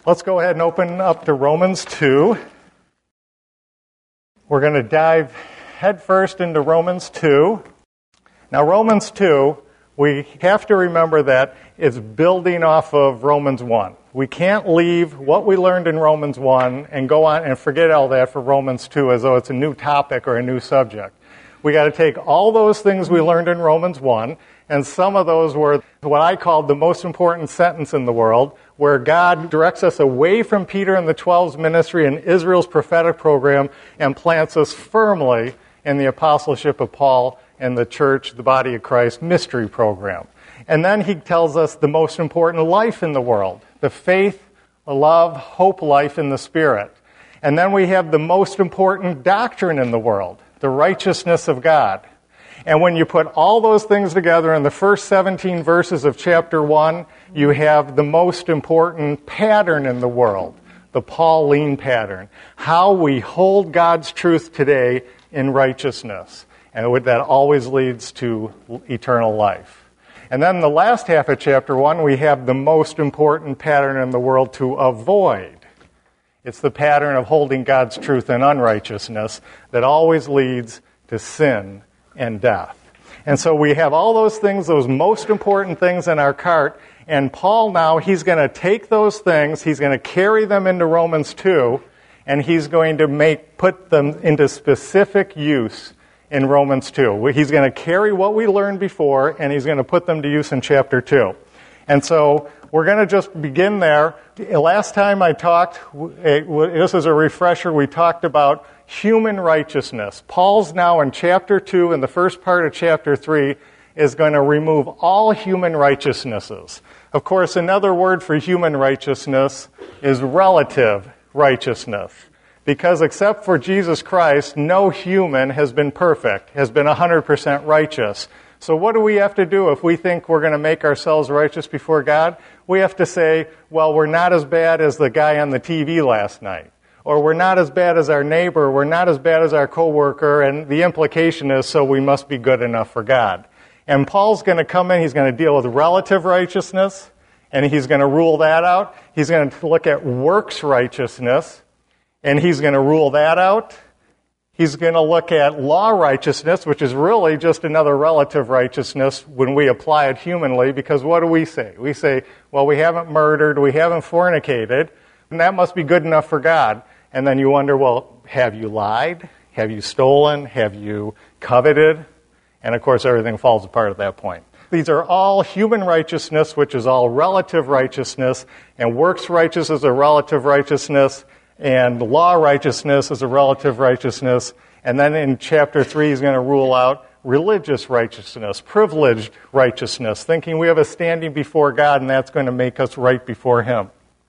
Let's go ahead and open up to Romans 2. We're going to dive headfirst into Romans 2. Now, Romans 2, we have to remember that it's building off of Romans 1. We can't leave what we learned in Romans 1 and go on and forget all that for Romans 2 as though it's a new topic or a new subject. We got to take all those things we learned in Romans 1, and some of those were what I called the most important sentence in the world, where God directs us away from Peter and the 12's ministry and Israel's prophetic program and plants us firmly in the apostleship of Paul and the church, the body of Christ mystery program. And then he tells us the most important life in the world, the faith, the love, hope life in the Spirit. And then we have the most important doctrine in the world, the righteousness of God. And when you put all those things together in the first 17 verses of chapter 1, you have the most important pattern in the world, the Pauline pattern, how we hold God's truth today in righteousness. And that always leads to eternal life. And then the last half of chapter 1, we have the most important pattern in the world to avoid. It's the pattern of holding God's truth in unrighteousness that always leads to sin and death. And so we have all those things, those most important things in our cart, and Paul now, he's going to take those things, he's going to carry them into Romans 2, and he's going to put them into specific use in Romans 2. He's going to carry what we learned before, and he's going to put them to use in chapter 2. And so we're going to just begin there. Last time I talked, this is a refresher, we talked about human righteousness. Paul's now in chapter 2, and the first part of chapter 3 is going to remove all human righteousnesses. Of course, another word for human righteousness is relative righteousness. Because except for Jesus Christ, no human has been perfect, has been 100% righteous. So what do we have to do if we think we're going to make ourselves righteous before God? We have to say, well, we're not as bad as the guy on the TV last night. Or we're not as bad as our neighbor, we're not as bad as our coworker, and the implication is, so we must be good enough for God. And Paul's going to come in, he's going to deal with relative righteousness, and he's going to rule that out. He's going to look at works righteousness, and he's going to rule that out. He's going to look at law righteousness, which is really just another relative righteousness when we apply it humanly, because what do we say? We say, well, we haven't murdered, we haven't fornicated, and that must be good enough for God. And then you wonder, well, have you lied? Have you stolen? Have you coveted? And of course, everything falls apart at that point. These are all human righteousness, which is all relative righteousness, and works righteousness is a relative righteousness, and law righteousness is a relative righteousness. And then in chapter 3, he's going to rule out religious righteousness, privileged righteousness, thinking we have a standing before God, and that's going to make us right before Him.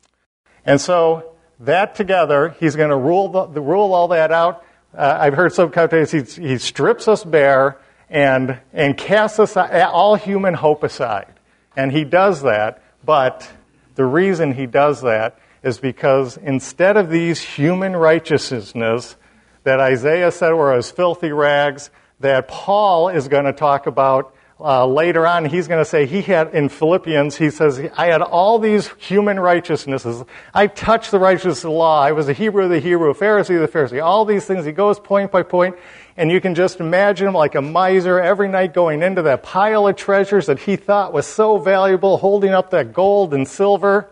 And so that together, he's going to rule all that out. I've heard some commentators, he strips us bare and casts us all human hope aside. And he does that, but the reason he does that is because instead of these human righteousnesses that Isaiah said were as filthy rags, that Paul is going to talk about later on. He's going to say in Philippians, he says, I had all these human righteousnesses. I touched the righteousness of the law. I was a Hebrew of the Hebrew, a Pharisee of the Pharisee. All these things. He goes point by point, and you can just imagine him like a miser every night going into that pile of treasures that he thought was so valuable, holding up that gold and silver.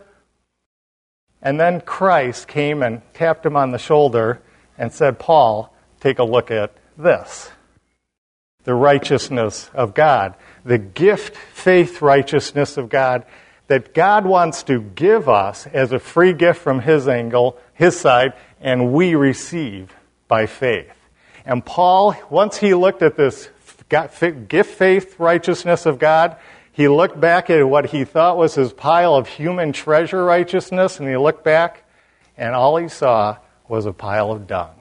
And then Christ came and tapped him on the shoulder and said, Paul, take a look at this. The righteousness of God, the gift, faith, righteousness of God that God wants to give us as a free gift from His angle, His side, and we receive by faith. And Paul, once he looked at this gift, faith, righteousness of God, he looked back at what he thought was his pile of human treasure righteousness, and he looked back, and all he saw was a pile of dung.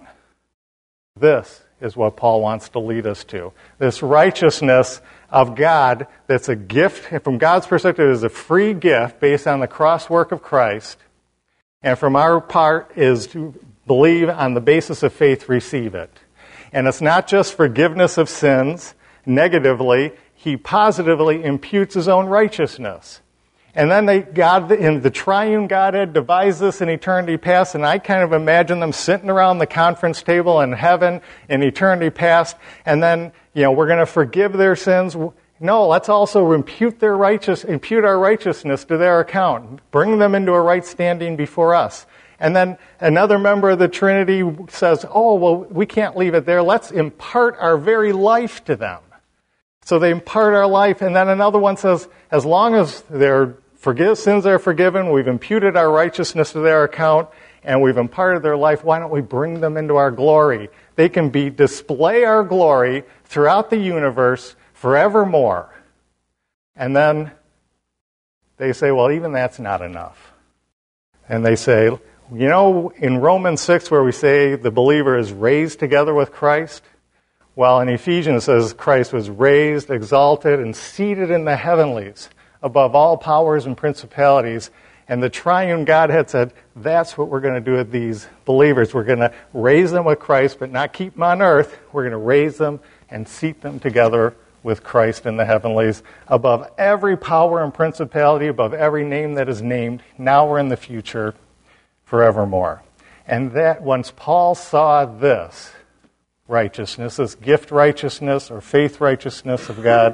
This is what Paul wants to lead us to. This righteousness of God that's a gift, from God's perspective, is a free gift based on the cross work of Christ. And from our part is to believe on the basis of faith, receive it. And it's not just forgiveness of sins negatively. He positively imputes his own righteousness. And then the triune Godhead devised this in eternity past, and I kind of imagine them sitting around the conference table in heaven in eternity past, and then, we're going to forgive their sins. No, let's also impute our righteousness to their account. Bring them into a right standing before us. And then another member of the Trinity says, we can't leave it there. Let's impart our very life to them. So they impart our life, and then another one says, as long as their sins are forgiven, we've imputed our righteousness to their account, and we've imparted their life, why don't we bring them into our glory? They can display our glory throughout the universe forevermore. And then they say, well, even that's not enough. And they say, in Romans 6 where we say the believer is raised together with Christ, well, in Ephesians it says Christ was raised, exalted, and seated in the heavenlies above all powers and principalities. And the triune Godhead said, that's what we're going to do with these believers. We're going to raise them with Christ, but not keep them on earth. We're going to raise them and seat them together with Christ in the heavenlies, above every power and principality, above every name that is named, now or in the future, forevermore. And that once Paul saw this righteousness, this gift righteousness or faith righteousness of God,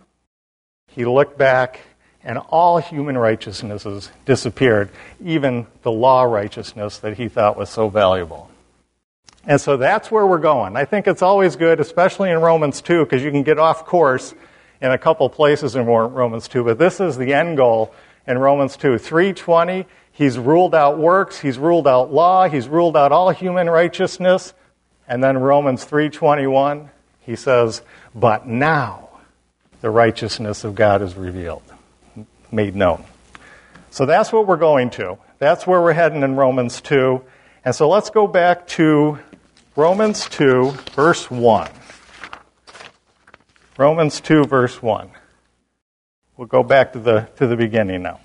he looked back and all human righteousnesses disappeared, even the law righteousness that he thought was so valuable. And so that's where we're going. I think it's always good, especially in Romans 2, because you can get off course in a couple places in Romans 2, but this is the end goal in Romans 2. 3:20, he's ruled out works, he's ruled out law, he's ruled out all human righteousness. And then Romans 3:21, he says, but now the righteousness of God is revealed, made known. So that's what we're going to. That's where we're heading in Romans 2. And so let's go back to Romans 2, verse 1. Romans 2, verse 1. We'll go back to the beginning now.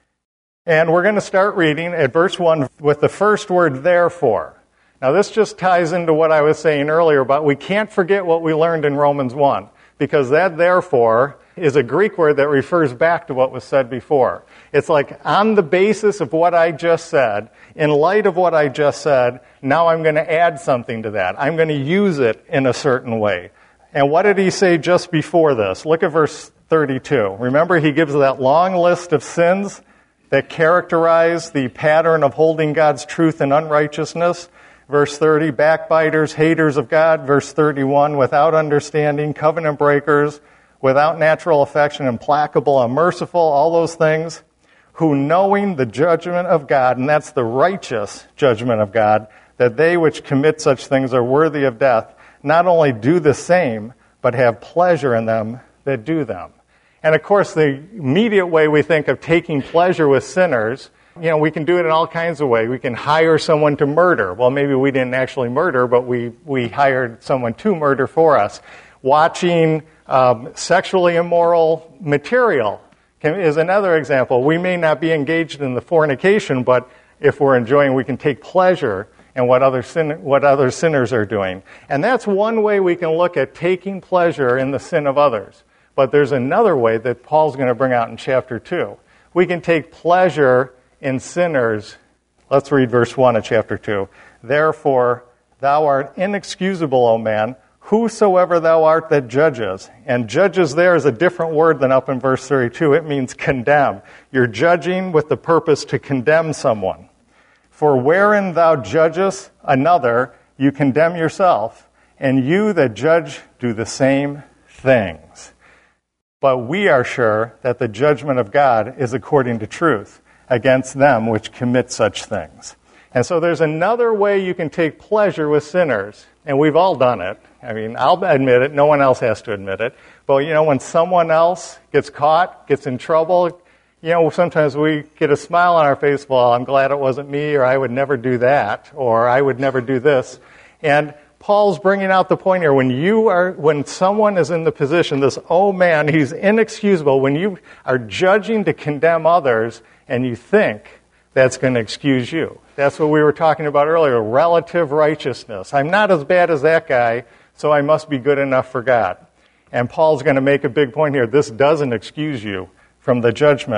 And we're going to start reading at verse 1 with the first word, therefore. Now, this just ties into what I was saying earlier, but we can't forget what we learned in Romans 1, because that therefore is a Greek word that refers back to what was said before. It's like, on the basis of what I just said, in light of what I just said, now I'm going to add something to that. I'm going to use it in a certain way. And what did he say just before this? Look at verse 32. Remember, he gives that long list of sins that characterize the pattern of holding God's truth in unrighteousness. Verse 30, backbiters, haters of God. Verse 31, without understanding, covenant breakers, without natural affection, implacable, unmerciful, all those things, who knowing the judgment of God, and that's the righteous judgment of God, that they which commit such things are worthy of death, not only do the same, but have pleasure in them that do them. And of course, the immediate way we think of taking pleasure with sinners, we can do it in all kinds of ways. We can hire someone to murder. Well, maybe we didn't actually murder, but we hired someone to murder for us. Watching sexually immoral material is another example. We may not be engaged in the fornication, but if we're enjoying, we can take pleasure in what other sinners are doing. And that's one way we can look at taking pleasure in the sin of others. But there's another way that Paul's going to bring out in chapter 2. We can take pleasure in sinners. Let's read verse 1 of chapter 2. Therefore, thou art inexcusable, O man, whosoever thou art that judges. And judges there is a different word than up in verse 32. It means condemn. You're judging with the purpose to condemn someone. For wherein thou judgest another, you condemn yourself, and you that judge do the same things. But we are sure that the judgment of God is according to truth against them which commit such things. And so there's another way you can take pleasure with sinners, and we've all done it. I mean, I'll admit it. No one else has to admit it. But, when someone else gets caught, gets in trouble, sometimes we get a smile on our face, well, I'm glad it wasn't me, or I would never do that, or I would never do this. And Paul's bringing out the point here. When someone is in the position, this, oh man, he's inexcusable, when you are judging to condemn others and you think that's going to excuse you. That's what we were talking about earlier, relative righteousness. I'm not as bad as that guy, so I must be good enough for God. And Paul's going to make a big point here. This doesn't excuse you from the judgment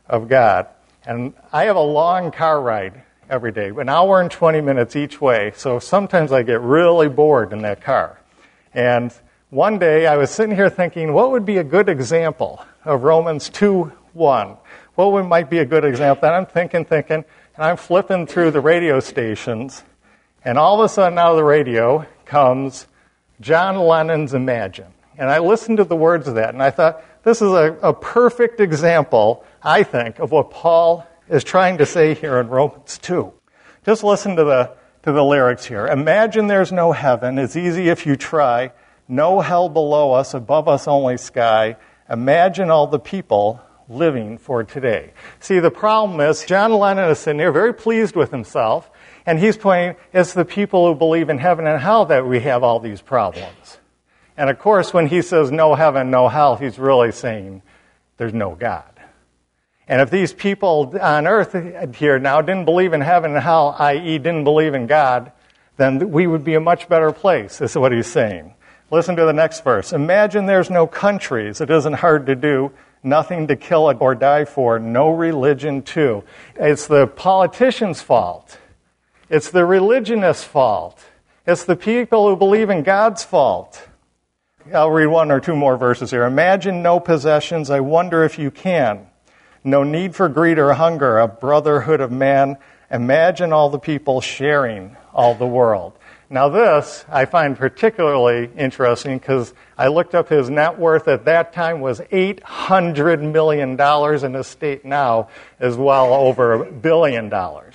of God. And I have a long car ride every day, an hour and 20 minutes each way, so sometimes I get really bored in that car. And one day I was sitting here thinking, what would be a good example of Romans 2:1? What might be a good example? And I'm thinking, and I'm flipping through the radio stations, and all of a sudden out of the radio comes John Lennon's Imagine. And I listened to the words of that, and I thought, this is a perfect example, I think, of what Paul is trying to say here in Romans 2. Just listen to the lyrics here. Imagine there's no heaven. It's easy if you try. No hell below us, above us only sky. Imagine all the people living for today. See, the problem is John Lennon is sitting here very pleased with himself, and he's pointing, it's the people who believe in heaven and hell that we have all these problems. And of course, when he says no heaven, no hell, he's really saying there's no God. And if these people on earth here now didn't believe in heaven and hell, i.e. didn't believe in God, then we would be a much better place, is what he's saying. Listen to the next verse. Imagine there's no countries. It isn't hard to do. Nothing to kill or die for. No religion too. It's the politicians' fault. It's the religionists' fault. It's the people who believe in God's fault. I'll read one or two more verses here. Imagine no possessions. I wonder if you can. No need for greed or hunger, a brotherhood of man. Imagine all the people sharing all the world. Now this I find particularly interesting because I looked up his net worth at that time was $800 million, and his state now is well over $1 billion.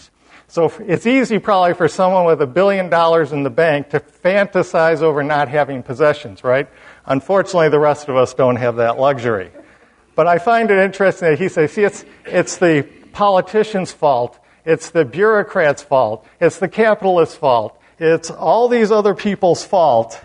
So it's easy probably for someone with $1 billion in the bank to fantasize over not having possessions, right? Unfortunately, the rest of us don't have that luxury. But I find it interesting that he says, see, it's the politicians' fault, it's the bureaucrats' fault, it's the capitalists' fault, it's all these other people's fault.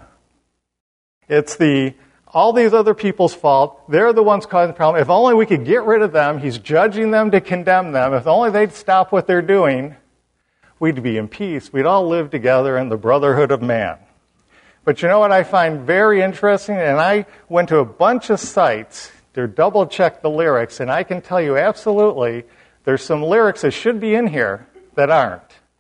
It's all these other people's fault. They're the ones causing the problem. If only we could get rid of them, he's judging them to condemn them. If only they'd stop what they're doing, we'd be in peace. We'd all live together in the brotherhood of man. But you know what I find very interesting? And I went to a bunch of sites to double-check the lyrics, and I can tell you absolutely there's some lyrics that should be in here that aren't.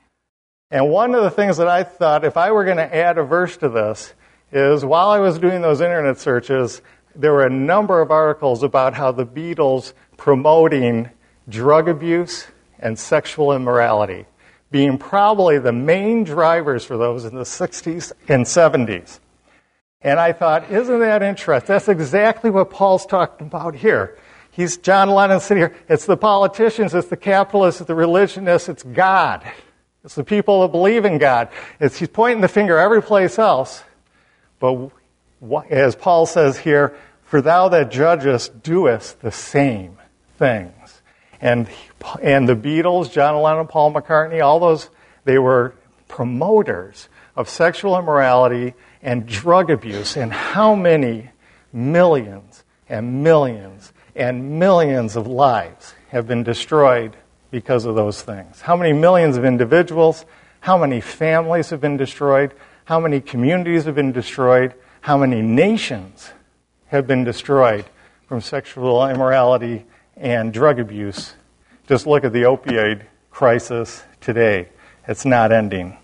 And one of the things that I thought, if I were going to add a verse to this, is while I was doing those internet searches, there were a number of articles about how the Beatles promoting drug abuse and sexual immorality, being probably the main drivers for those in the 60s and 70s. And I thought, isn't that interesting? That's exactly what Paul's talking about here. He's John Lennon sitting here. It's the politicians, it's the capitalists, it's the religionists, it's God. It's the people that believe in God. He's pointing the finger every place else. But as Paul says here, for thou that judgest doest the same things. And the Beatles, John Lennon, Paul McCartney, all those, they were promoters of sexual immorality and drug abuse. And how many millions and millions and millions of lives have been destroyed because of those things? How many millions of individuals, how many families have been destroyed, how many communities have been destroyed, how many nations have been destroyed from sexual immorality and drug abuse. Just look at the opioid crisis today. It's not ending.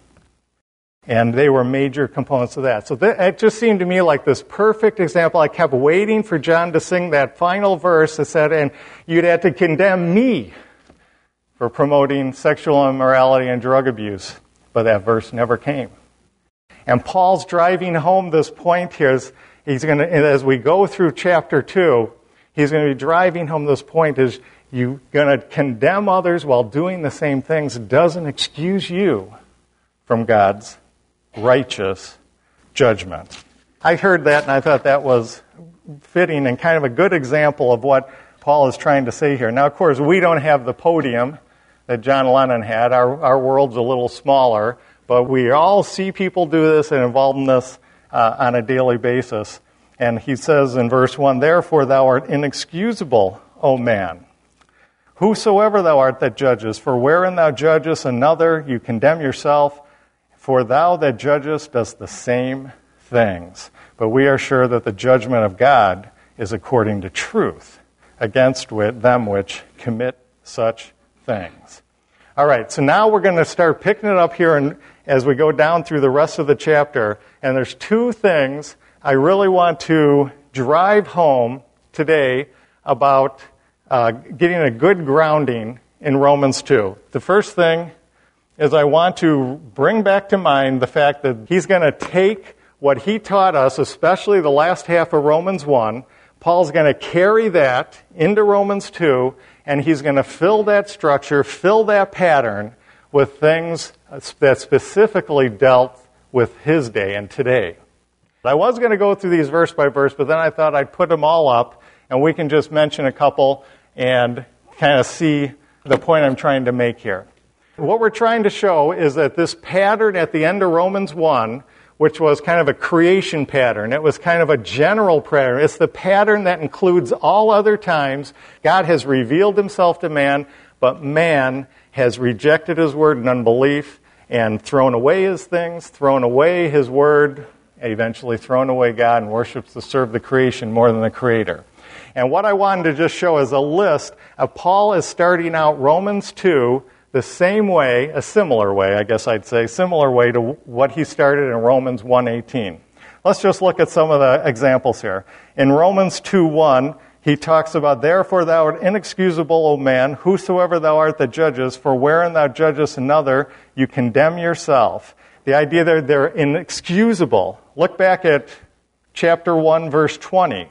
And they were major components of that. So it just seemed to me like this perfect example. I kept waiting for John to sing that final verse that said, and you'd have to condemn me for promoting sexual immorality and drug abuse. But that verse never came. And Paul's driving home this point here. He's going to, as we go through chapter 2, he's going to be driving home this point is you're going to condemn others while doing the same things doesn't excuse you from God's righteous judgment. I heard that and I thought that was fitting and kind of a good example of what Paul is trying to say here. Now, of course, we don't have the podium that John Lennon had. Our world's a little smaller, but we all see people do this and involved in this on a daily basis. And he says in verse 1, therefore thou art inexcusable, O man, whosoever thou art that judgest, for wherein thou judgest another, you condemn yourself, for thou that judgest does the same things. But we are sure that the judgment of God is according to truth. against them which commit such things. All right, so now we're going to start picking it up here and as we go down through the rest of the chapter. And there's two things I really want to drive home today about getting a good grounding in Romans 2. The first thing is I want to bring back to mind the fact that he's going to take what he taught us, especially the last half of Romans 1, Paul's going to carry that into Romans 2, and he's going to fill that structure, fill that pattern with things that specifically dealt with his day and today. I was going to go through these verse by verse, but then I thought I'd put them all up, and we can just mention a couple and kind of see the point I'm trying to make here. What we're trying to show is that this pattern at the end of Romans 1, which was kind of a creation pattern, it was kind of a general pattern. It's the pattern that includes all other times God has revealed himself to man, but man has rejected his word in unbelief and thrown away his things, thrown away his word, eventually thrown away God and worships to serve the creation more than the creator. And what I wanted to just show is a list of Paul is starting out Romans 2 the same way, a similar way, I guess I'd say, similar way to what he started in Romans 1:18. Let's just look at some of the examples here. In Romans 2:1, he talks about, "Therefore thou art inexcusable, O man, whosoever thou art that judgest, for wherein thou judgest another, you condemn yourself." The idea there, they're inexcusable. Look back at chapter 1, verse 20.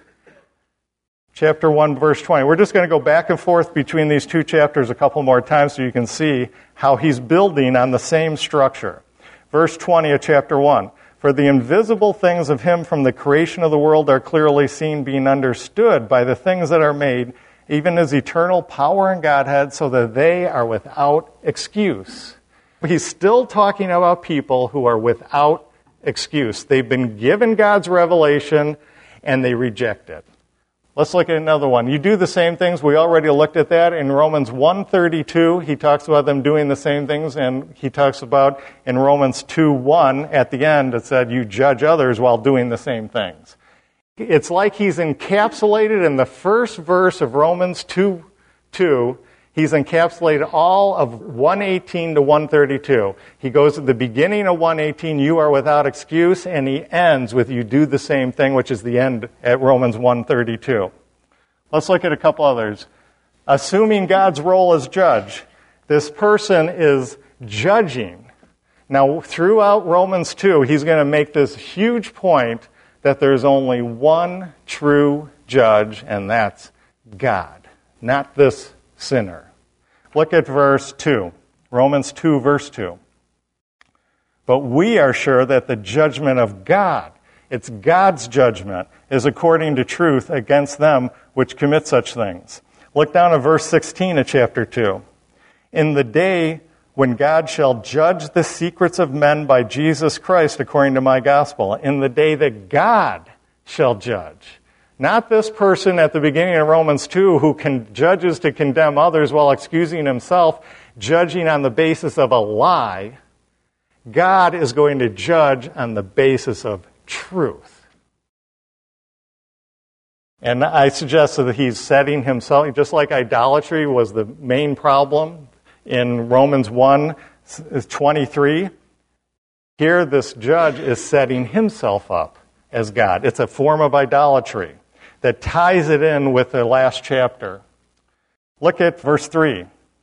Chapter 1, verse 20. We're just going to go back and forth between these two chapters a couple more times so you can see how he's building on the same structure. Verse 20 of chapter 1. "For the invisible things of him from the creation of the world are clearly seen, being understood by the things that are made, even his eternal power and Godhead, so that they are without excuse." He's still talking about people who are without excuse. They've been given God's revelation, and they reject it. Let's look at another one. You do the same things. We already looked at that. In Romans 1:32, he talks about them doing the same things, and he talks about in Romans 2:1, at the end, it said, "You judge others while doing the same things." It's like he's encapsulated in the first verse of Romans 2:2. He's encapsulated all of 1:18 to 1:32. He goes at the beginning of 1:18, "You are without excuse," and he ends with, "You do the same thing," which is the end at Romans 1:32. Let's look at a couple others. Assuming God's role as judge, this person is judging. Now, throughout Romans 2, he's going to make this huge point that there's only one true judge, and that's God, not this sinner. Look at verse 2, Romans 2, verse 2. "But we are sure that the judgment of God," it's God's judgment, "is according to truth against them which commit such things." Look down at verse 16 of chapter 2. "In the day when God shall judge the secrets of men by Jesus Christ according to my gospel," in the day that God shall judge. Not this person at the beginning of Romans 2 who judges to condemn others while excusing himself, judging on the basis of a lie. God is going to judge on the basis of truth. And I suggested that he's setting himself, just like idolatry was the main problem in Romans 1:23. Here this judge is setting himself up as God. It's a form of idolatry that ties it in with the last chapter. Look at verse 3.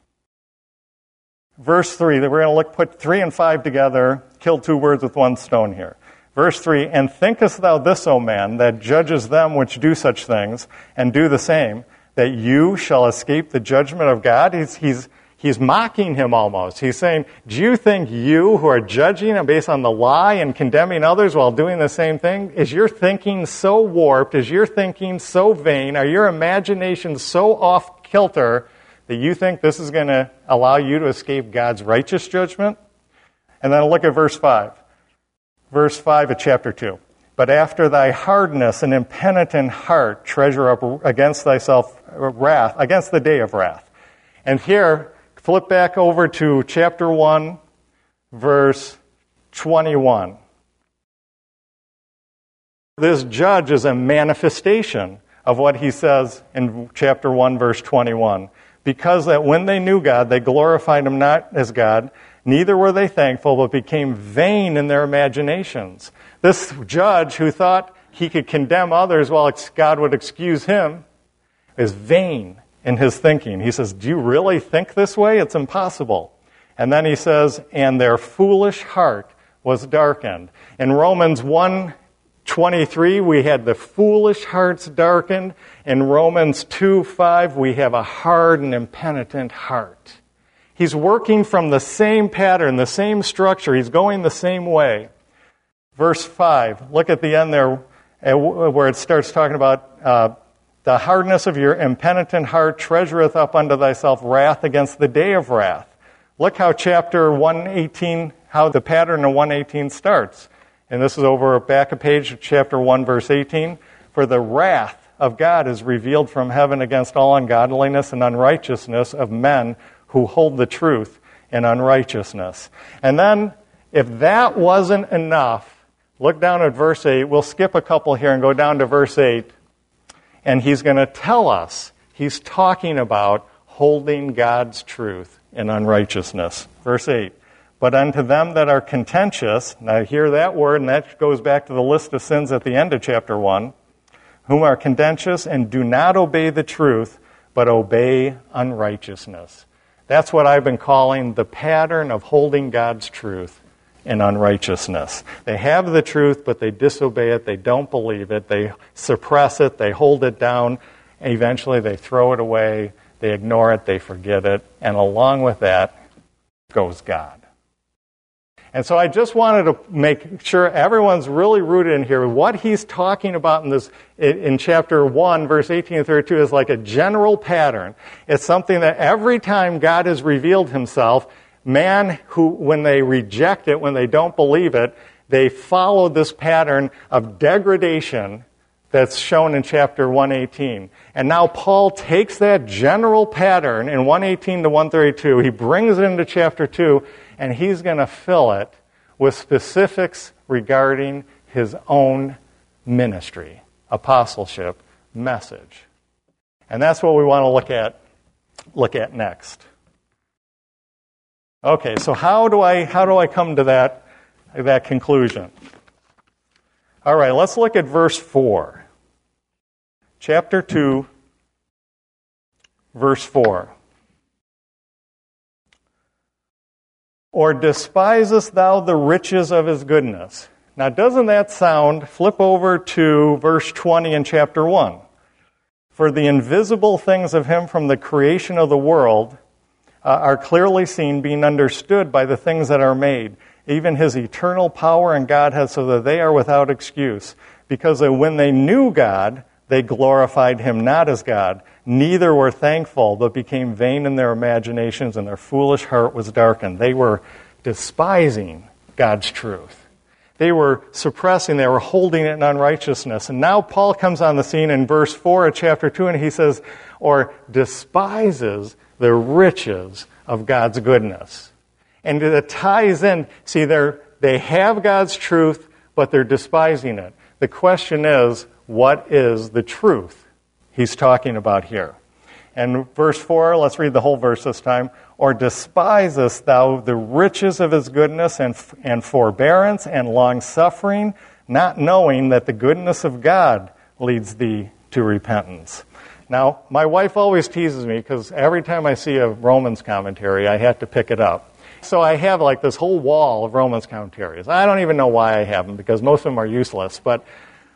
Verse 3, we're going to put 3 and 5 together, kill two birds with one stone here. Verse 3, "And thinkest thou this, O man, that judges them which do such things, and do the same, that you shall escape the judgment of God?" He's mocking him almost. He's saying, do you think you who are judging based on the lie and condemning others while doing the same thing, is your thinking so warped, is your thinking so vain, are your imaginations so off kilter that you think this is going to allow you to escape God's righteous judgment? And then look at verse 5. Verse 5 of chapter 2. "But after thy hardness and impenitent heart treasure up against thyself wrath, against the day of wrath." And here, flip back over to chapter 1, verse 21. This judge is a manifestation of what he says in chapter 1, verse 21. Because that when they knew God, they glorified him not as God, neither were they thankful, but became vain in their imaginations. This judge who thought he could condemn others while God would excuse him is vain in his thinking. He says, do you really think this way? It's impossible. And then he says, and their foolish heart was darkened. In Romans 1:23, we had the foolish hearts darkened. In Romans 2:5, we have a hard and impenitent heart. He's working from the same pattern, the same structure. He's going the same way. Verse 5, look at the end there where it starts talking about the hardness of your impenitent heart treasureth up unto thyself wrath against the day of wrath. Look how chapter 1:18, how the pattern of 1:18 starts. And this is over back a page, chapter 1, verse 18. For the wrath of God is revealed from heaven against all ungodliness and unrighteousness of men who hold the truth in unrighteousness. And then, if that wasn't enough, look down at verse 8. We'll skip a couple here and go down to verse 8. And he's going to tell us, he's talking about holding God's truth in unrighteousness. Verse 8. But unto them that are contentious, now hear that word, and that goes back to the list of sins at the end of chapter 1, whom are contentious and do not obey the truth, but obey unrighteousness. That's what I've been calling the pattern of holding God's truth in unrighteousness. They have the truth, but they disobey it, they don't believe it, they suppress it, they hold it down, and eventually they throw it away, they ignore it, they forget it, and along with that goes God. And so I just wanted to make sure everyone's really rooted in here. What he's talking about in chapter 1, verse 18 and 32 is like a general pattern. It's something that every time God has revealed himself, man who, when they reject it, when they don't believe it, they follow this pattern of degradation that's shown in chapter 1:18. And now Paul takes that general pattern in 1:18 to 132, he brings it into chapter 2, and he's going to fill it with specifics regarding his own ministry, apostleship, message. And that's what we want to look at next. Okay, so how do I come to that conclusion? All right, let's look at verse 4. Chapter 2, verse 4. Or despisest thou the riches of his goodness? Now, doesn't that sound, flip over to verse 20 in chapter 1. For the invisible things of him from the creation of the world are clearly seen, being understood by the things that are made, even his eternal power and Godhead, so that they are without excuse. Because when they knew God, they glorified him not as God, neither were thankful, but became vain in their imaginations, and their foolish heart was darkened. They were despising God's truth. They were suppressing, they were holding it in unrighteousness. And now Paul comes on the scene in verse 4 of chapter 2, and he says, or despises the riches of God's goodness. And it ties in, see, they have God's truth, but they're despising it. The question is, what is the truth he's talking about here? And verse 4, let's read the whole verse this time. Or despisest thou the riches of his goodness and forbearance and long-suffering, not knowing that the goodness of God leads thee to repentance. Now, my wife always teases me because every time I see a Romans commentary, I have to pick it up. So I have like this whole wall of Romans commentaries. I don't even know why I have them because most of them are useless, but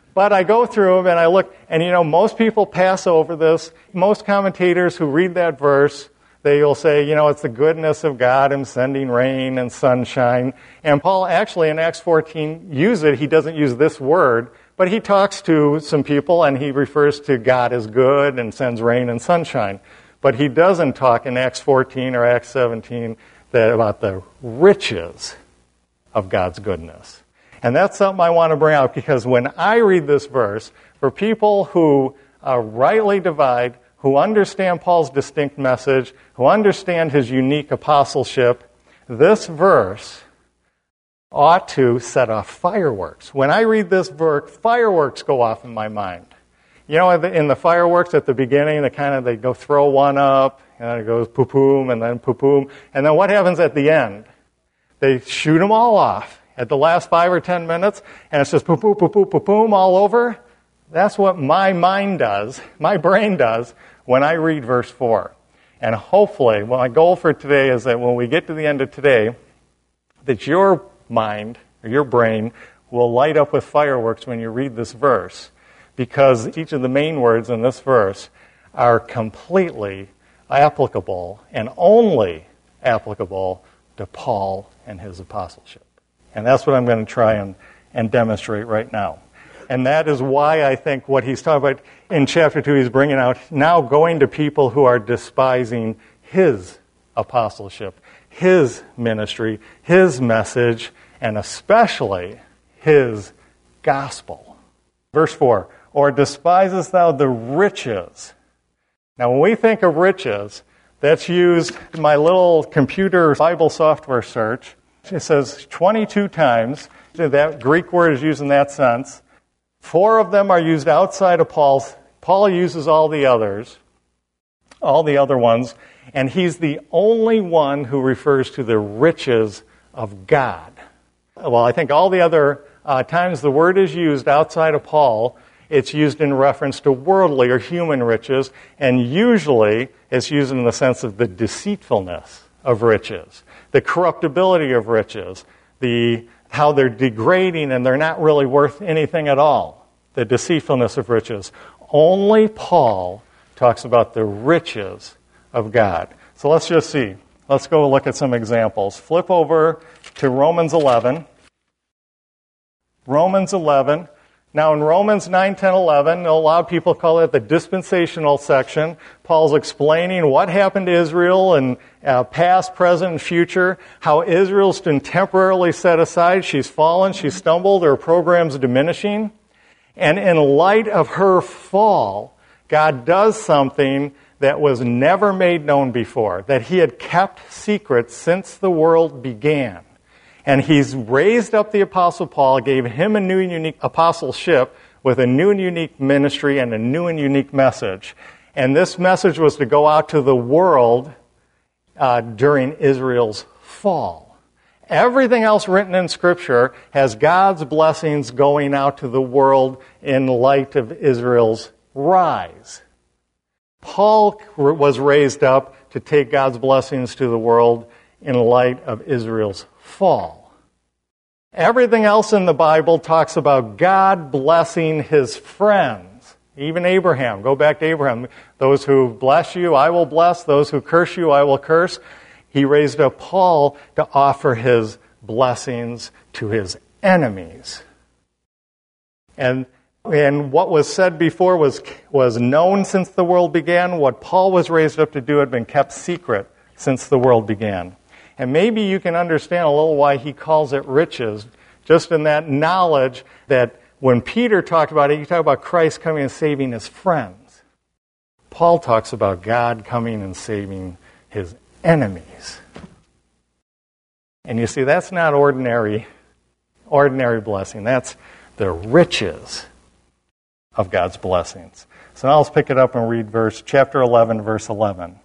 I go through them and I look, and most people pass over this. Most commentators who read that verse, they'll say, it's the goodness of God, him sending rain and sunshine. And Paul actually in Acts 14 uses it. He doesn't use this word, but he talks to some people and he refers to God as good and sends rain and sunshine. But he doesn't talk in Acts 14 or Acts 17 about the riches of God's goodness. And that's something I want to bring out because when I read this verse, for people who rightly divide, who understand Paul's distinct message, who understand his unique apostleship, this verse ought to set off fireworks. When I read this verse, fireworks go off in my mind. You know, in the fireworks at the beginning, they go throw one up, and it goes poo-poom, and then poo-poom. And then what happens at the end? They shoot them all off at the last 5 or 10 minutes, and it's just poo-poo, poo-poo, poo-poom all over. That's what my mind does, my brain does, when I read verse 4. And hopefully, my goal for today is that when we get to the end of today, that your mind, or your brain, will light up with fireworks when you read this verse, because each of the main words in this verse are completely applicable and only applicable to Paul and his apostleship. And that's what I'm going to try and demonstrate right now. And that is why I think what he's talking about in chapter 2, he's bringing out now going to people who are despising his apostleship, his ministry, his message, and especially his gospel. Verse 4, or despisest thou the riches? Now, when we think of riches, that's used in my little computer Bible software search. It says 22 times. That Greek word is used in that sense. 4 of them are used outside of Paul's. Paul uses all the other ones, and he's the only one who refers to the riches of God. Well, I think all the other times the word is used outside of Paul, it's used in reference to worldly or human riches, and usually it's used in the sense of the deceitfulness of riches, the corruptibility of riches, how they're degrading and they're not really worth anything at all, the deceitfulness of riches. Only Paul talks about the riches of God. So let's just see. Let's go look at some examples. Flip over to Romans 11. Romans 11. Now in Romans 9, 10, 11, a lot of people call it the dispensational section. Paul's explaining what happened to Israel in past, present, and future, how Israel's been temporarily set aside. She's fallen, she's stumbled, her program's diminishing. And in light of her fall, God does something that was never made known before, that he had kept secret since the world began. And he's raised up the Apostle Paul, gave him a new and unique apostleship with a new and unique ministry and a new and unique message. And this message was to go out to the world during Israel's fall. Everything else written in Scripture has God's blessings going out to the world in light of Israel's rise. Paul was raised up to take God's blessings to the world in light of Israel's fall. Everything else in the Bible talks about God blessing his friends. Even Abraham. Go back to Abraham. Those who bless you, I will bless. Those who curse you, I will curse. He raised up Paul to offer his blessings to his enemies. And what was said before was known since the world began. What Paul was raised up to do had been kept secret since the world began. And maybe you can understand a little why he calls it riches, just in that knowledge that when Peter talked about it, he talked about Christ coming and saving his friends. Paul talks about God coming and saving his enemies. And you see, that's not ordinary blessing. That's the riches of God's blessings. So now let's pick it up and read chapter 11, verse 11.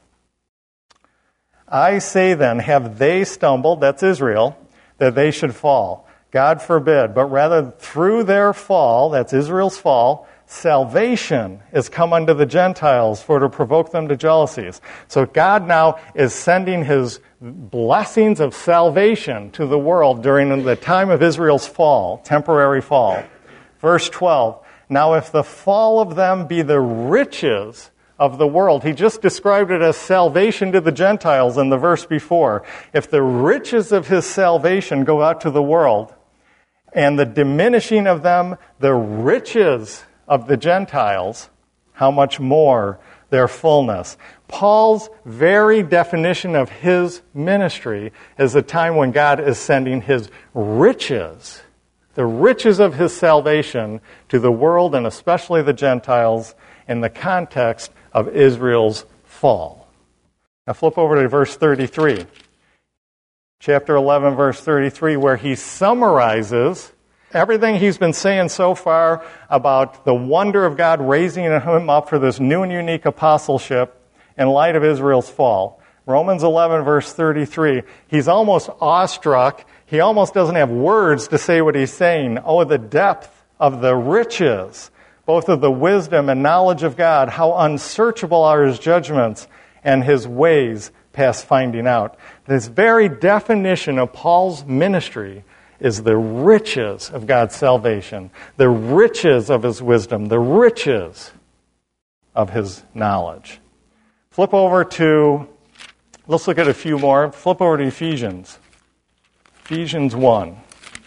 I say then, have they stumbled, that's Israel, that they should fall? God forbid, but rather through their fall, that's Israel's fall, salvation is come unto the Gentiles for to provoke them to jealousies. So God now is sending his blessings of salvation to the world during the time of Israel's fall, temporary fall. Verse 12, now if the fall of them be the riches of the world. He just described it as salvation to the Gentiles in the verse before. If the riches of his salvation go out to the world, and the diminishing of them, the riches of the Gentiles, how much more their fullness. Paul's very definition of his ministry is a time when God is sending his riches, the riches of his salvation to the world and especially the Gentiles in the context of Israel's fall. Now flip over to verse 33. Chapter 11, verse 33, where he summarizes everything he's been saying so far about the wonder of God raising him up for this new and unique apostleship in light of Israel's fall. Romans 11, verse 33, he's almost awestruck. He almost doesn't have words to say what he's saying. Oh, the depth of the riches, both of the wisdom and knowledge of God, how unsearchable are his judgments and his ways past finding out. This very definition of Paul's ministry is the riches of God's salvation, the riches of his wisdom, the riches of his knowledge. Flip over to, let's look at a few more. Flip over to Ephesians. Ephesians 1.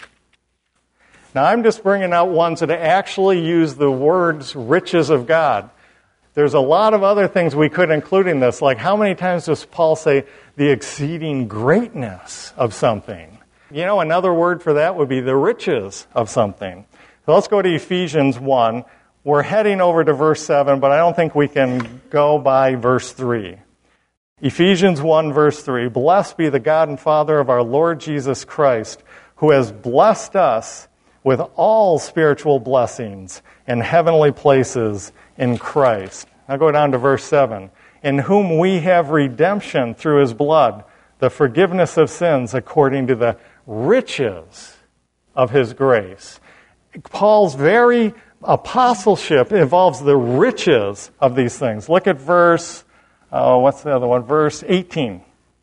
Now, I'm just bringing out ones that actually use the words riches of God. There's a lot of other things we could include in this, like how many times does Paul say the exceeding greatness of something? You know, another word for that would be the riches of something. So let's go to Ephesians 1. We're heading over to verse 7, but I don't think we can go by verse 3. Ephesians 1, verse 3, Blessed be the God and Father of our Lord Jesus Christ, who has blessed us with all spiritual blessings in heavenly places in Christ. Now go down to verse 7. In whom we have redemption through his blood, the forgiveness of sins according to the riches of his grace. Paul's very apostleship involves the riches of these things. Look at verse, what's the other one? Verse 18.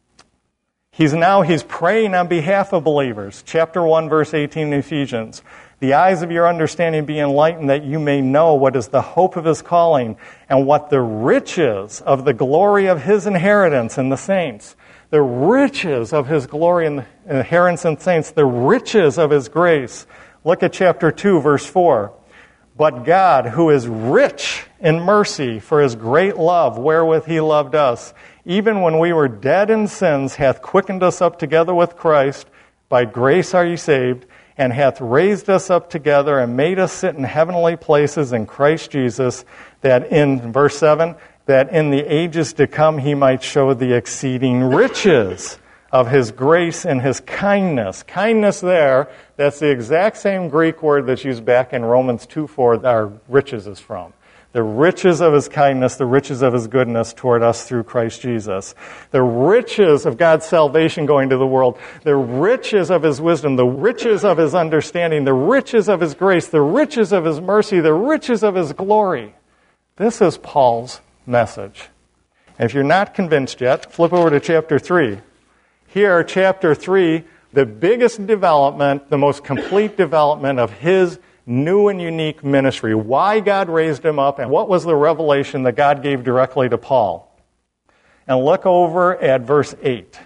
He's praying on behalf of believers. Chapter 1, verse 18 in Ephesians. The eyes of your understanding be enlightened, that you may know what is the hope of his calling and what the riches of the glory of his inheritance in the saints. The riches of his glory and inheritance in saints. The riches of his grace. Look at chapter 2, verse 4. But God, who is rich in mercy for his great love wherewith he loved us, even when we were dead in sins, hath quickened us up together with Christ. By grace are ye saved, and hath raised us up together and made us sit in heavenly places in Christ Jesus, that in, verse 7, that in the ages to come he might show the exceeding riches of his grace and his kindness. Kindness there, that's the exact same Greek word that's used back in Romans 2:4 that our riches is from. The riches of his kindness, the riches of his goodness toward us through Christ Jesus. The riches of God's salvation going to the world. The riches of his wisdom, the riches of his understanding, the riches of his grace, the riches of his mercy, the riches of his glory. This is Paul's message. And if you're not convinced yet, flip over to chapter 3. Here, chapter 3, the biggest development, the most complete development of his new and unique ministry, why God raised him up, and what was the revelation that God gave directly to Paul. And look over at verse 8.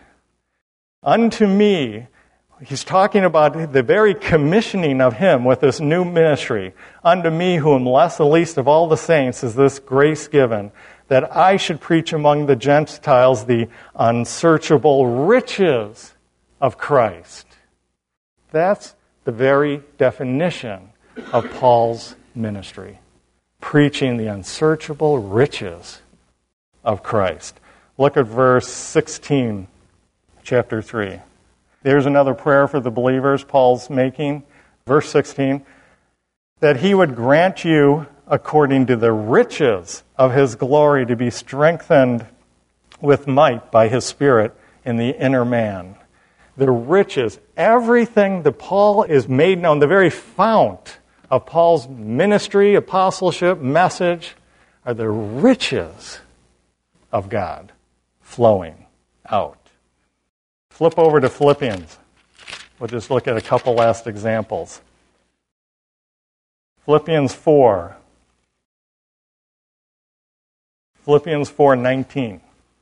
Unto me, he's talking about the very commissioning of him with this new ministry. Unto me, who am less the least of all the saints, is this grace given, that I should preach among the Gentiles the unsearchable riches of Christ. That's the very definition of Paul's ministry, preaching the unsearchable riches of Christ. Look at verse 16, chapter 3. There's another prayer for the believers Paul's making. Verse 16, that he would grant you, according to the riches of his glory, to be strengthened with might by his Spirit in the inner man. The riches, everything that Paul is made known, the very fount of Paul's ministry, apostleship, message, are the riches of God flowing out. Flip over to Philippians. We'll just look at a couple last examples. Philippians 4. Philippians 4:19.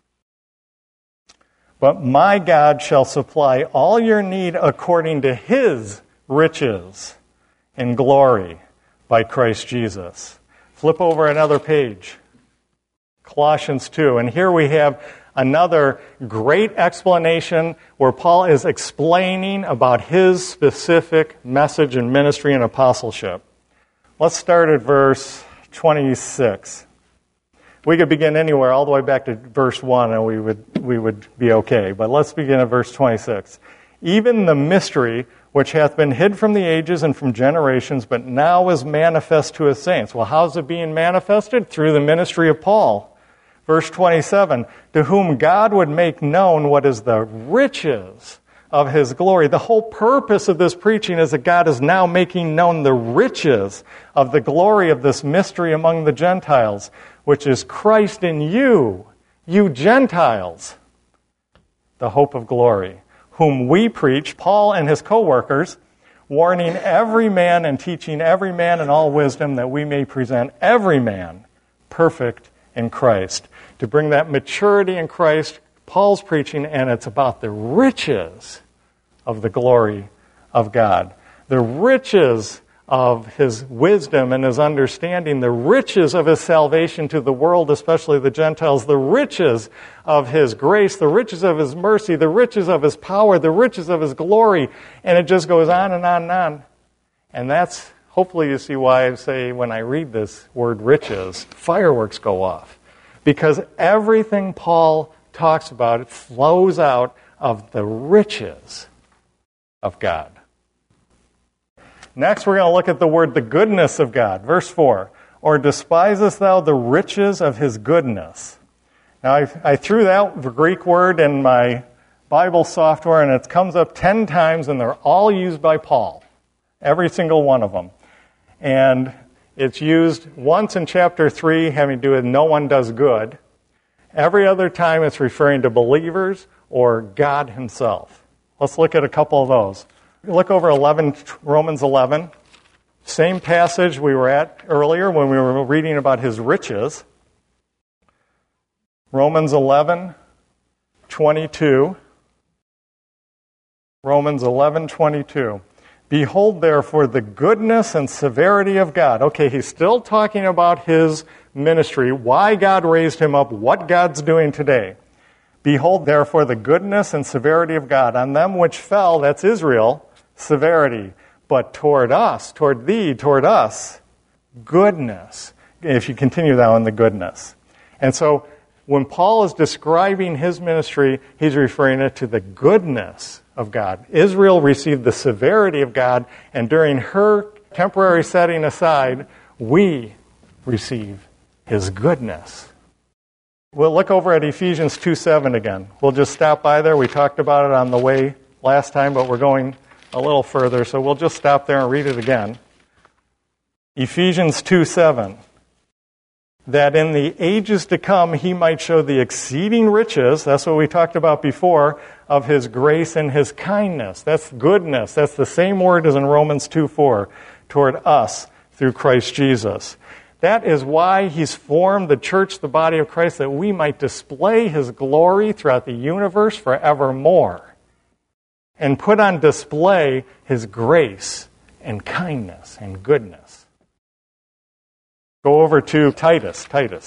But my God shall supply all your need according to his riches in glory by Christ Jesus. Flip over another page. Colossians 2. And here we have another great explanation where Paul is explaining about his specific message and ministry and apostleship. Let's start at verse 26. We could begin anywhere, all the way back to verse 1, and we would be okay. But let's begin at verse 26. Even the mystery which hath been hid from the ages and from generations, but now is manifest to his saints. Well, how's it being manifested? Through the ministry of Paul. Verse 27, to whom God would make known what is the riches of his glory. The whole purpose of this preaching is that God is now making known the riches of the glory of this mystery among the Gentiles, which is Christ in you, you Gentiles, the hope of glory, whom we preach, Paul and his co-workers, warning every man and teaching every man in all wisdom, that we may present every man perfect in Christ. To bring that maturity in Christ, Paul's preaching, and it's about the riches of the glory of God. The riches of his wisdom and his understanding, the riches of his salvation to the world, especially the Gentiles, the riches of his grace, the riches of his mercy, the riches of his power, the riches of his glory, and it just goes on and on and on. And that's, hopefully you see why I say when I read this word riches, fireworks go off. Because everything Paul talks about, it flows out of the riches of God. Next, we're going to look at the word, the goodness of God. Verse 4, or despisest thou the riches of his goodness? Now, I threw that Greek word in my Bible software, and it comes up 10 times, and they're all used by Paul. Every single one of them. And it's used once in chapter 3, having to do with no one does good. Every other time, it's referring to believers or God himself. Let's look at a couple of those. Look over Romans 11. Same passage we were at earlier when we were reading about his riches. Romans 11:22. Romans 11:22. Behold, therefore, the goodness and severity of God. Okay, he's still talking about his ministry, why God raised him up, what God's doing today. Behold, therefore, the goodness and severity of God on them which fell, that's Israel, severity, but toward us, toward thee, toward us, goodness. If you continue that on, the goodness. And so when Paul is describing his ministry, he's referring it to the goodness of God. Israel received the severity of God, and during her temporary setting aside, we receive his goodness. We'll look over at Ephesians 2:7 again. We'll just stop by there. We talked about it on the way last time, but we're going a little further, so we'll just stop there and read it again. Ephesians 2:7. That in the ages to come he might show the exceeding riches, that's what we talked about before, of his grace and his kindness. That's goodness. That's the same word as in Romans 2:4, toward us through Christ Jesus. That is why he's formed the church, the body of Christ, that we might display his glory throughout the universe forevermore. And put on display his grace and kindness and goodness. Go over to Titus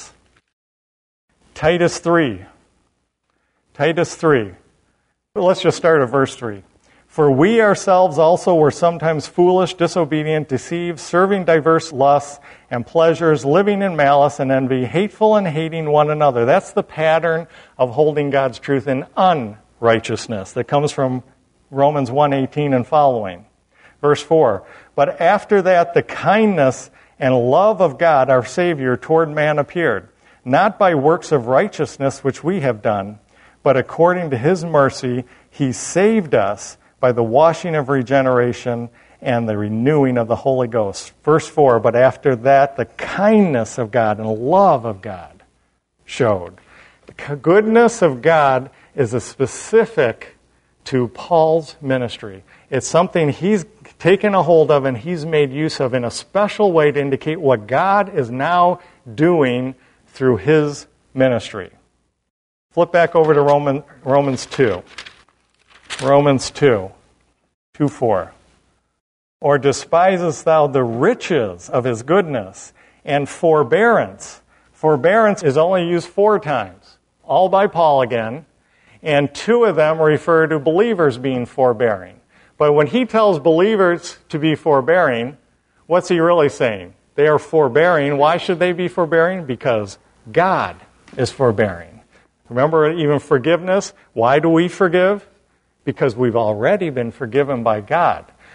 3. Titus 3. Let's just start at verse 3. For we ourselves also were sometimes foolish, disobedient, deceived, serving diverse lusts and pleasures, living in malice and envy, hateful and hating one another. That's the pattern of holding God's truth in unrighteousness that comes from Romans 1:18 and following. Verse 4, but after that the kindness and love of God our Savior toward man appeared, not by works of righteousness which we have done, but according to his mercy he saved us by the washing of regeneration and the renewing of the Holy Ghost. Verse 4, but after that the kindness of God and love of God showed. The goodness of God is a specific to Paul's ministry. It's something he's taken a hold of and he's made use of in a special way to indicate what God is now doing through his ministry. Flip back over to Romans 2. Romans 2:4. Or despisest thou the riches of his goodness and forbearance? Forbearance is only used 4 times, all by Paul again, and 2 of them refer to believers being forbearing. But when he tells believers to be forbearing, what's he really saying? They are forbearing. Why should they be forbearing? Because God is forbearing. Remember, even forgiveness. Why do we forgive? Because we've already been forgiven by God.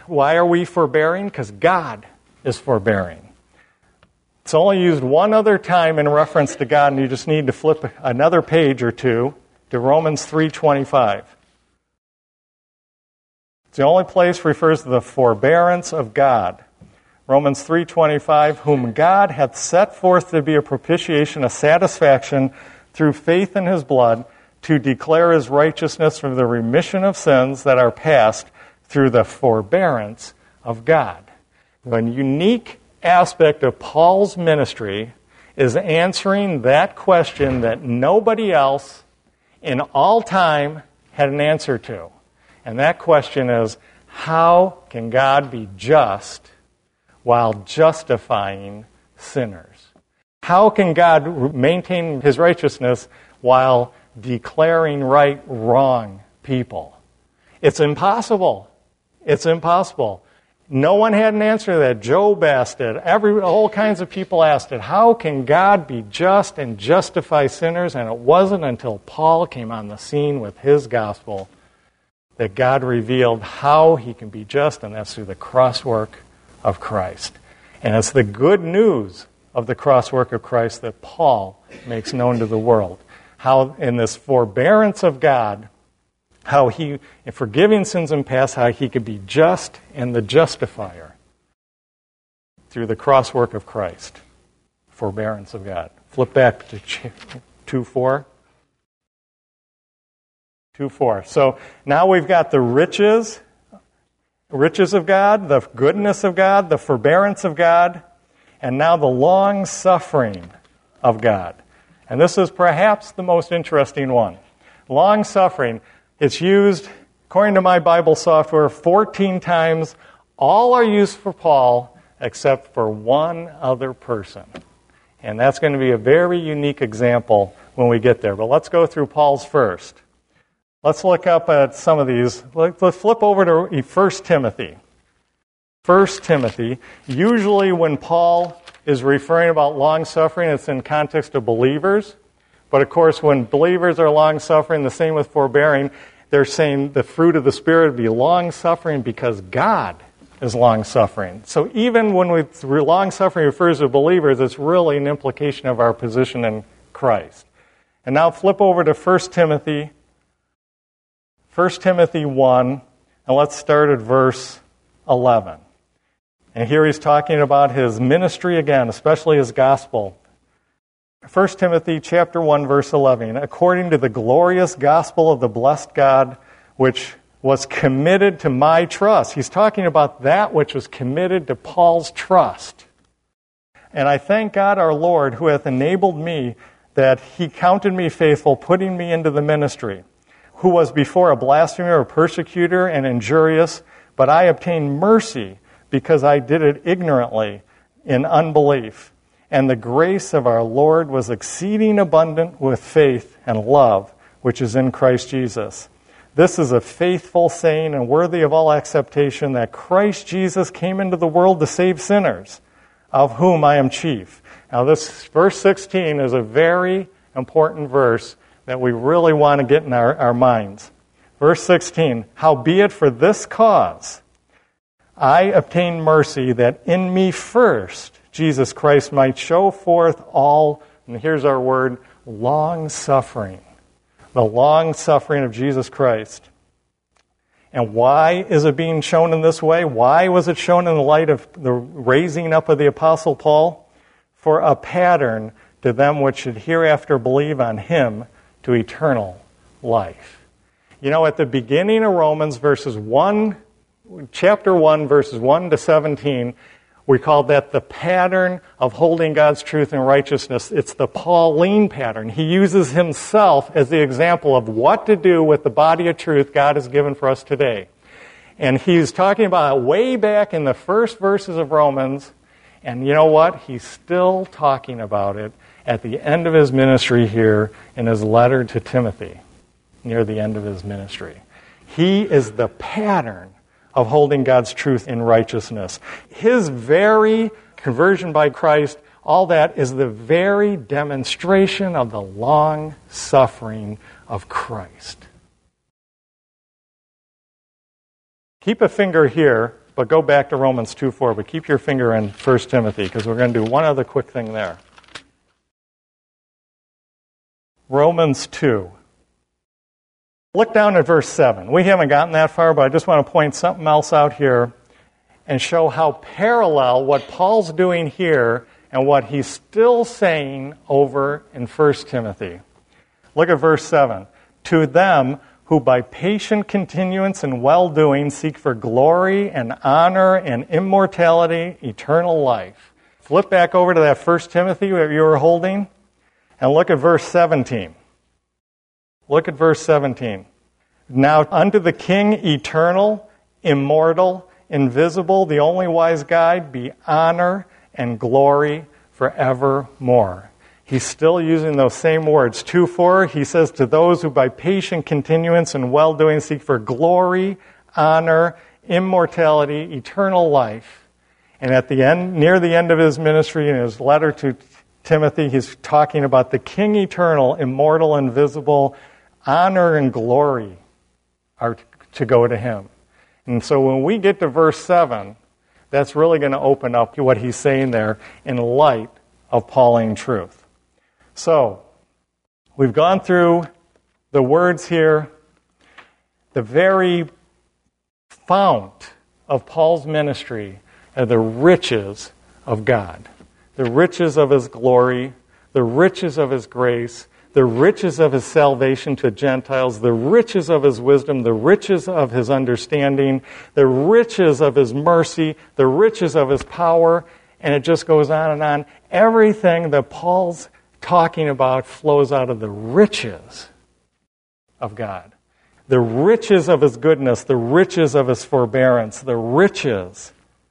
Why are we forbearing? Because God is forbearing. It's only used one other time in reference to God, and you just need to flip another page or two to Romans 3:25. It's the only place refers to the forbearance of God. Romans 3:25, whom God hath set forth to be a propitiation, a satisfaction through faith in his blood, to declare his righteousness from the remission of sins that are past through the forbearance of God. One unique aspect of Paul's ministry is answering that question that nobody else in all time had an answer to. And that question is, how can God be just while justifying sinners? How can God maintain his righteousness while declaring right wrong people? It's impossible. It's impossible. No one had an answer to that. Job asked it. All kinds of people asked it. How can God be just and justify sinners? And it wasn't until Paul came on the scene with his gospel that God revealed how he can be just, and that's through the crosswork of Christ. And it's the good news of the crosswork of Christ that Paul makes known to the world. How in this forbearance of God, how he, in forgiving sins in past, how he could be just and the justifier through the crosswork of Christ. Forbearance of God. Flip back to 2:4. 2:4. So now we've got the riches of God, the goodness of God, the forbearance of God, and now the long-suffering of God. And this is perhaps the most interesting one. Long-suffering, it's used, according to my Bible software, 14 times. All are used for Paul except for one other person. And that's going to be a very unique example when we get there. But let's go through Paul's first. Let's look up at some of these. Let's flip over to 1 Timothy. 1 Timothy. Usually when Paul is referring about long-suffering, it's in context of believers. But of course, when believers are long-suffering, the same with forbearing, they're saying the fruit of the Spirit would be long-suffering because God is long-suffering. So even when long-suffering refers to believers, it's really an implication of our position in Christ. And now flip over to 1 Timothy. 1 Timothy 1, and let's start at verse 11. And here he's talking about his ministry again, especially his gospel. 1 Timothy chapter 1, verse 11. According to the glorious gospel of the blessed God, which was committed to my trust. He's talking about that which was committed to Paul's trust. And I thank God our Lord, who hath enabled me, that he counted me faithful, putting me into the ministry, who was before a blasphemer, a persecutor, and injurious, but I obtained mercy because I did it ignorantly in unbelief. And the grace of our Lord was exceeding abundant with faith and love, which is in Christ Jesus. This is a faithful saying and worthy of all acceptation, that Christ Jesus came into the world to save sinners, of whom I am chief. Now this verse 16 is a very important verse that we really want to get in our minds. Verse 16, howbeit for this cause I obtained mercy, that in me first Jesus Christ might show forth all, and here's our word, long-suffering. The long-suffering of Jesus Christ. And why is it being shown in this way? Why was it shown in the light of the raising up of the Apostle Paul? For a pattern to them which should hereafter believe on him, to eternal life. You know, at the beginning of Romans, chapter 1, verses 1 to 17, we call that the pattern of holding God's truth and righteousness. It's the Pauline pattern. He uses himself as the example of what to do with the body of truth God has given for us today. And he's talking about it way back in the first verses of Romans. And you know what? He's still talking about it at the end of his ministry here in his letter to Timothy, near the end of his ministry. He is the pattern of holding God's truth in righteousness. His very conversion by Christ, all that is the very demonstration of the long suffering of Christ. Keep a finger here But go back to Romans 2:4, but keep your finger in 1 Timothy, because we're going to do one other quick thing there. Romans 2. Look down at verse 7. We haven't gotten that far, but I just want to point something else out here and show how parallel what Paul's doing here and what he's still saying over in 1 Timothy. Look at verse 7. To them who by patient continuance and well-doing seek for glory and honor and immortality, eternal life. Flip back over to that 1 Timothy that you were holding and look at verse 17. Look at verse 17. Now unto the King eternal, immortal, invisible, the only wise guide, be honor and glory forevermore. He's still using those same words. 2:4, he says, to those who by patient continuance and well-doing seek for glory, honor, immortality, eternal life. And at the end, near the end of his ministry, in his letter to Timothy, he's talking about the King eternal, immortal, invisible, honor and glory are to go to him. And so when we get to verse 7, that's really going to open up what he's saying there in light of Pauline truth. So, we've gone through the words here, the very fount of Paul's ministry are the riches of God, the riches of his glory, the riches of his grace, the riches of his salvation to Gentiles, the riches of his wisdom, the riches of his understanding, the riches of his mercy, the riches of his power, and it just goes on and on. Everything that Paul's talking about flows out of the riches of God. The riches of his goodness, the riches of his forbearance, the riches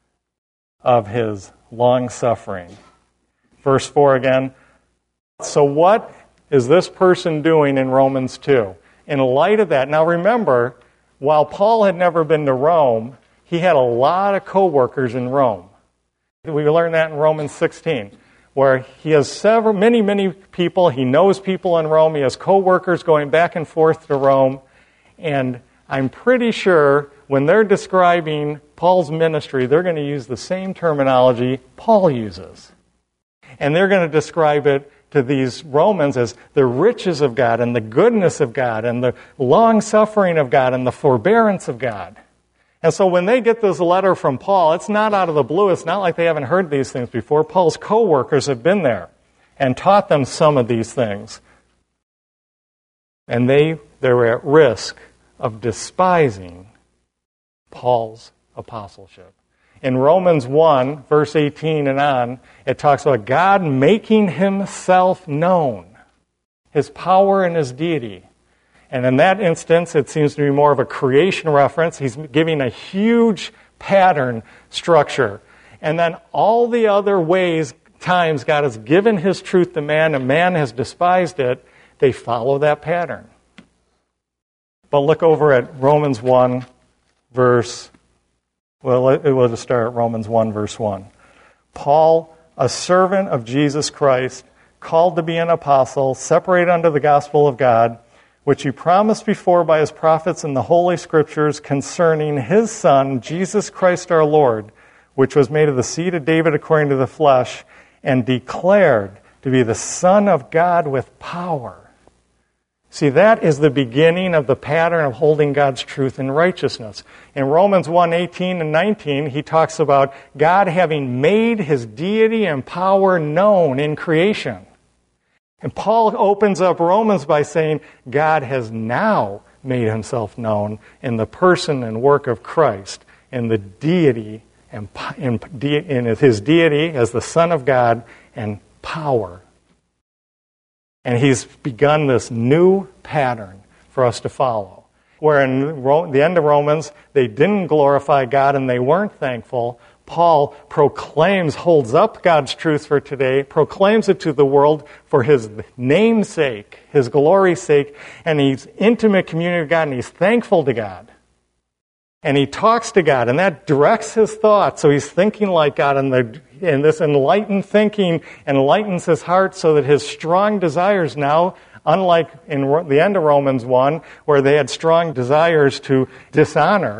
of his long-suffering. Verse 4 again. So what is this person doing in Romans 2? In light of that, now remember, while Paul had never been to Rome, he had a lot of co-workers in Rome. We learned that in Romans 16. Where he has many people. He knows people in Rome. He has co-workers going back and forth to Rome. And I'm pretty sure when they're describing Paul's ministry, they're going to use the same terminology Paul uses. And they're going to describe it to these Romans as the riches of God and the goodness of God and the long-suffering of God and the forbearance of God. And so when they get this letter from Paul, it's not out of the blue. It's not like they haven't heard these things before. Paul's co-workers have been there and taught them some of these things. And they were at risk of despising Paul's apostleship. In Romans 1, verse 18 and on, it talks about God making himself known, his power and his deity. And in that instance, it seems to be more of a creation reference. He's giving a huge pattern structure. And then all the other times God has given his truth to man and man has despised it, they follow that pattern. But look over at Romans 1, we'll just start at Romans 1, verse 1. Paul, a servant of Jesus Christ, called to be an apostle, separated unto the gospel of God, which he promised before by his prophets in the Holy Scriptures concerning his Son, Jesus Christ our Lord, which was made of the seed of David according to the flesh, and declared to be the Son of God with power. See, that is the beginning of the pattern of holding God's truth in righteousness. In Romans 1:18 and 19, he talks about God having made his deity and power known in creation. And Paul opens up Romans by saying God has now made himself known in the person and work of Christ, in the deity and in his deity as the Son of God and power. And he's begun this new pattern for us to follow. Where in the end of Romans, they didn't glorify God and they weren't thankful. Paul proclaims, holds up God's truth for today, proclaims it to the world for his name's sake, his glory's sake, and he's intimate community with God, and he's thankful to God. And he talks to God, and that directs his thoughts, so he's thinking like God, and this enlightened thinking enlightens his heart so that his strong desires now, unlike in the end of Romans 1, where they had strong desires to dishonor,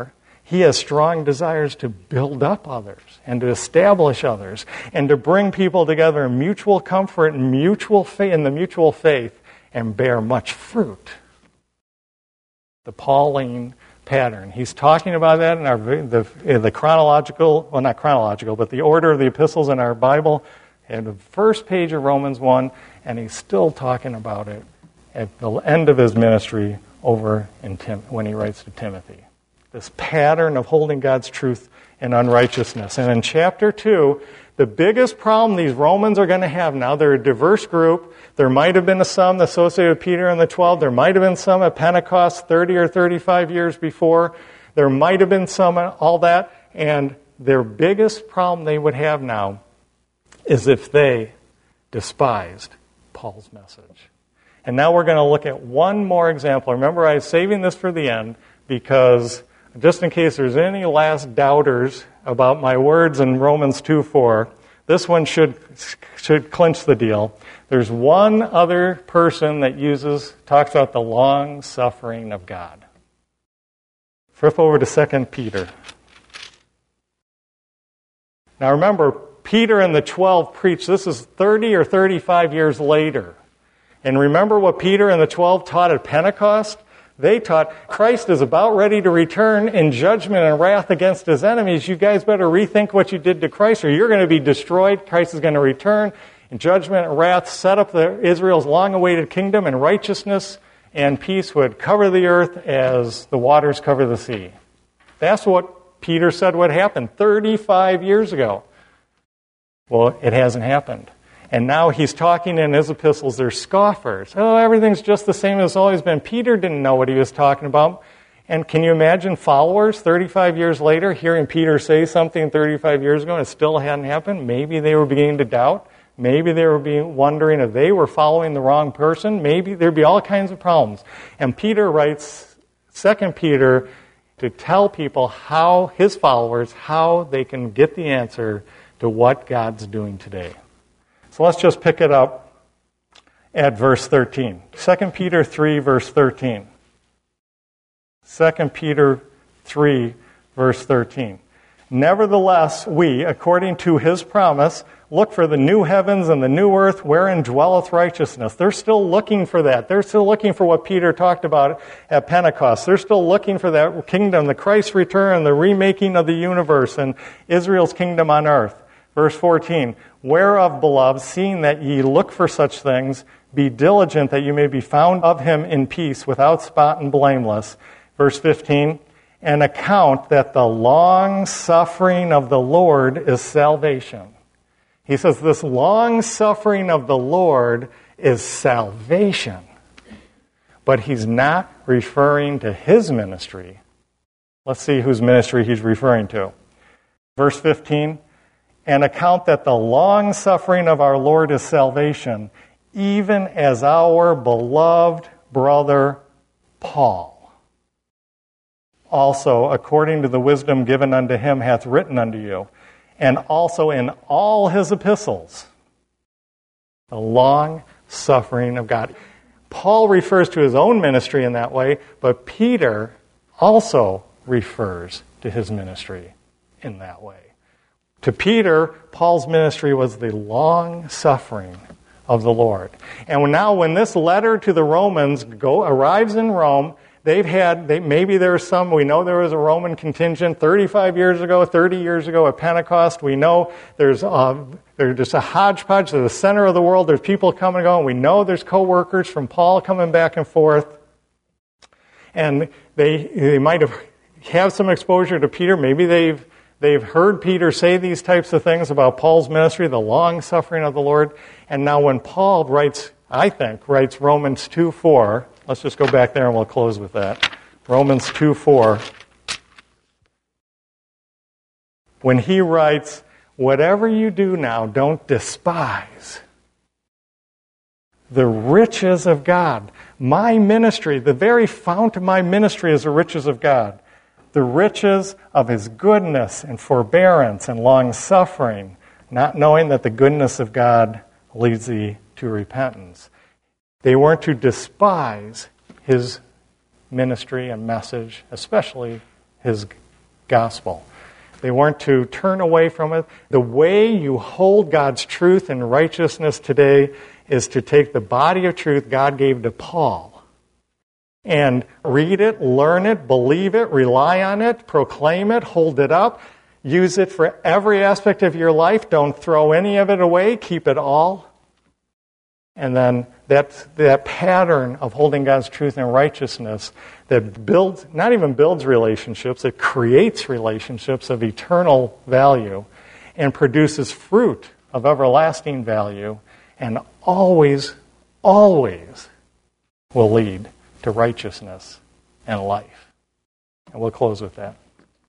He has strong desires to build up others and to establish others and to bring people together in mutual comfort and in the mutual faith and bear much fruit. The Pauline pattern. He's talking about that in the chronological, well, not chronological, but the order of the epistles in our Bible and the first page of Romans 1, and he's still talking about it at the end of his ministry over when he writes to Timothy. This pattern of holding God's truth in unrighteousness. And in chapter 2, the biggest problem these Romans are going to have now, they're a diverse group. There might have been some associated with Peter and the 12. There might have been some at Pentecost 30 or 35 years before. There might have been some, all that. And their biggest problem they would have now is if they despised Paul's message. And now we're going to look at one more example. Remember, I was saving this for the end because just in case there's any last doubters about my words in Romans 2:4, this one should clinch the deal. There's one other person that talks about the long suffering of God. Flip over to 2 Peter. Now remember, Peter and the 12 preached. This is 30 or 35 years later. And remember what Peter and the 12 taught at Pentecost? They taught Christ is about ready to return in judgment and wrath against his enemies. You guys better rethink what you did to Christ or you're going to be destroyed. Christ is going to return in judgment and wrath, set up Israel's long-awaited kingdom, and righteousness and peace would cover the earth as the waters cover the sea. That's what Peter said would happen 35 years ago. Well, it hasn't happened. And now he's talking in his epistles, they're scoffers. Oh, everything's just the same as it's always been. Peter didn't know what he was talking about. And can you imagine followers 35 years later hearing Peter say something 35 years ago and it still hadn't happened? Maybe they were beginning to doubt. Maybe they were wondering if they were following the wrong person. Maybe there'd be all kinds of problems. And Peter writes 2 Peter to tell people his followers, how they can get the answer to what God's doing today. So let's just pick it up at verse 13. 2 Peter 3, verse 13. 2 Peter 3, verse 13. Nevertheless, we, according to his promise, look for the new heavens and the new earth wherein dwelleth righteousness. They're still looking for that. They're still looking for what Peter talked about at Pentecost. They're still looking for that kingdom, the Christ's return, the remaking of the universe, and Israel's kingdom on earth. Verse 14, whereof, beloved, seeing that ye look for such things, be diligent that you may be found of him in peace, without spot and blameless. Verse 15, and account that the long suffering of the Lord is salvation. He says this long suffering of the Lord is salvation. But he's not referring to his ministry. Let's see whose ministry he's referring to. Verse 15, and account that the long suffering of our Lord is salvation, even as our beloved brother Paul also, according to the wisdom given unto him, hath written unto you, and also in all his epistles, the long suffering of God. Paul refers to his own ministry in that way, but Peter also refers to his ministry in that way. To Peter, Paul's ministry was the long suffering of the Lord. And now when this letter to the Romans arrives in Rome, maybe there's some, we know there was a Roman contingent 35 years ago, 30 years ago at Pentecost. We know there's just a hodgepodge to the center of the world. There's people coming and going. We know there's co-workers from Paul coming back and forth. And they might have some exposure to Peter. Maybe they've heard Peter say these types of things about Paul's ministry, the long suffering of the Lord. And now when Paul writes Romans 2:4, let's just go back there and we'll close with that. Romans 2:4. When he writes, whatever you do now, don't despise the riches of God. My ministry, the very fount of my ministry is the riches of God. The riches of his goodness and forbearance and long-suffering, not knowing that the goodness of God leads thee to repentance. They weren't to despise his ministry and message, especially his gospel. They weren't to turn away from it. The way you hold God's truth and righteousness today is to take the body of truth God gave to Paul and read it, learn it, believe it, rely on it, proclaim it, hold it up, use it for every aspect of your life. Don't throw any of it away. Keep it all. And then that pattern of holding God's truth and righteousness that builds, not even builds relationships, it creates relationships of eternal value and produces fruit of everlasting value and always, always will lead to righteousness and life. And we'll close with that.